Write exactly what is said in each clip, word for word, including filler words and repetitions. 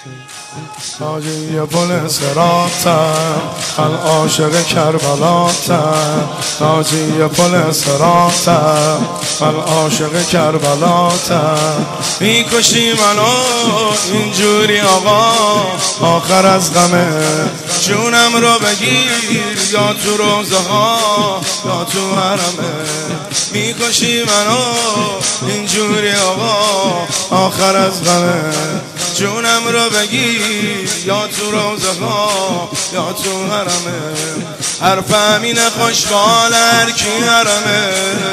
تاجی پل صراطم، من عاشق کربلاتم. تاجی پل صراطم، من عاشق کربلاتم. میکشی منو اینجوری آقا، آخر از غمه جونم رو بگیر، یا تو روزه ها یا تو حرمه. میکشی منو اینجوری آقا، آخر از غمه جونم رو بگیر، یا تو روزه ها یا تو حرمه. حرف امین خوشبال هر کی حرمه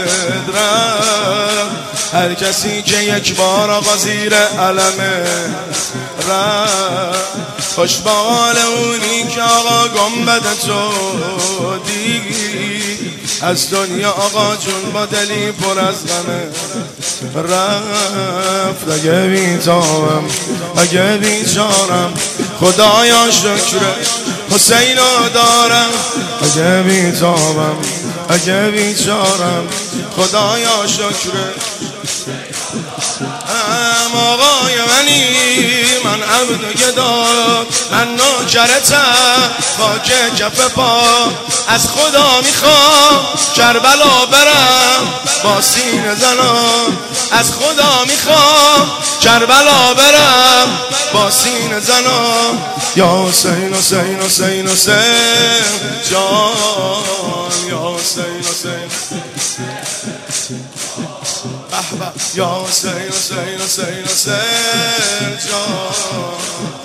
رفت، هر کسی که یک بار آقا زیر علمه رفت. خوشبال اونی که آقا گنبد تو دید، از دنیا آقا جون با دلی پر از غمه رفت. اگه بیتابم اگه بیچارم، خدایا شکر حسینو دارم. اگه بیتابم اگه بیچارم، خدایا شکر. ام آقای منی من عبد گدا، من نوکرتم خاک کف پا. از خدا میخوام کربلا برم با سینه زنان، از خدا میخوام کربلا برم با سینه زنان. یا حسین حسین حسین حسین جان، یا حسین حسین یا حسین حسین حسین حسین جان.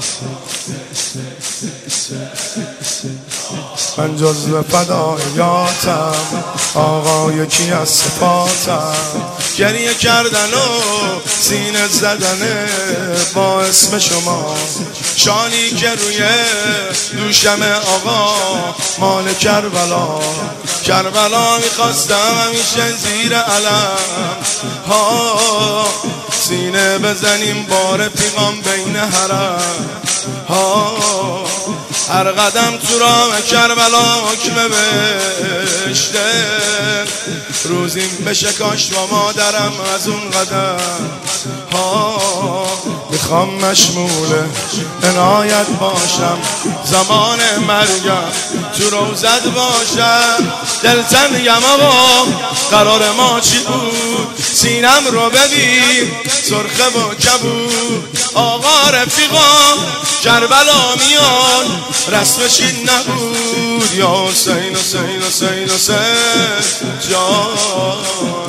من جزو فدایاتم آقا، یکی از صفاتم گریه کردن و سینه زدنه با اسم شما. شانی که روی دوشم آقا مال کربلا، کربلا میخواستم همیشه زیر علم ها سینه بزنیم با رفیقام بین حرم ها. هر قدم تو راه کربلا حکم بشته، روزیم بشه کاش با مادرم از اون قدم ها. میخوام مشمول عنایت باشم، زمان مرگم تو روزت باشم. دلتنگم آقا قرار ما چی بود، سینم رو ببین سرخه و کبود. آقا رفیقام کربلا میان رسمش این نبود. یا حسین حسین حسین حسین جان،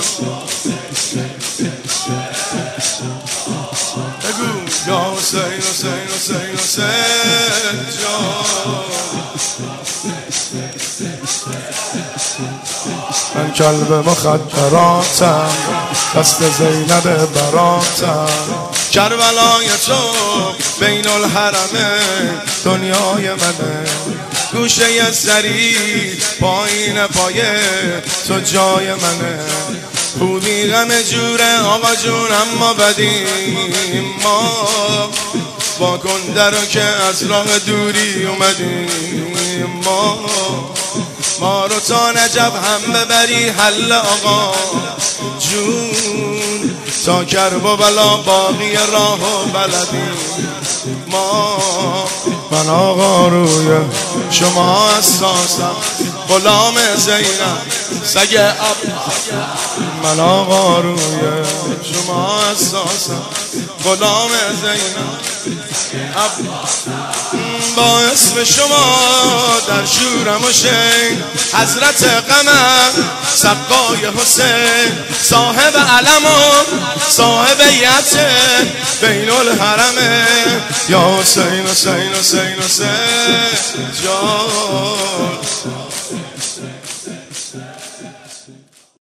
بگو یا حسین حسین حسین حسین جان. من کلب مخدراتم، دست زینب براتم. کربلای تو بین الحرمه دنیای منه. گوشه سری پایین پایه تو جای منه. خوبی غم جوره آقا جون اما بدیم ما، با کن درو که از راه دوری اومدیم ما. ما رو تا نجف هم ببری حل آقا جون، تا کرب و بلا باقی راه و بلدیم ما. من آقا روی شما اساسم، غلام زینب سگ اب. من آقا روی شما اساسم، غلام زینب اب. با اسم شما در شورم و شین، حضرت قمر سقای حسین. صاحب علم و صاحب یت بین الحرمه. یا حسین حسین حسین حسین جان.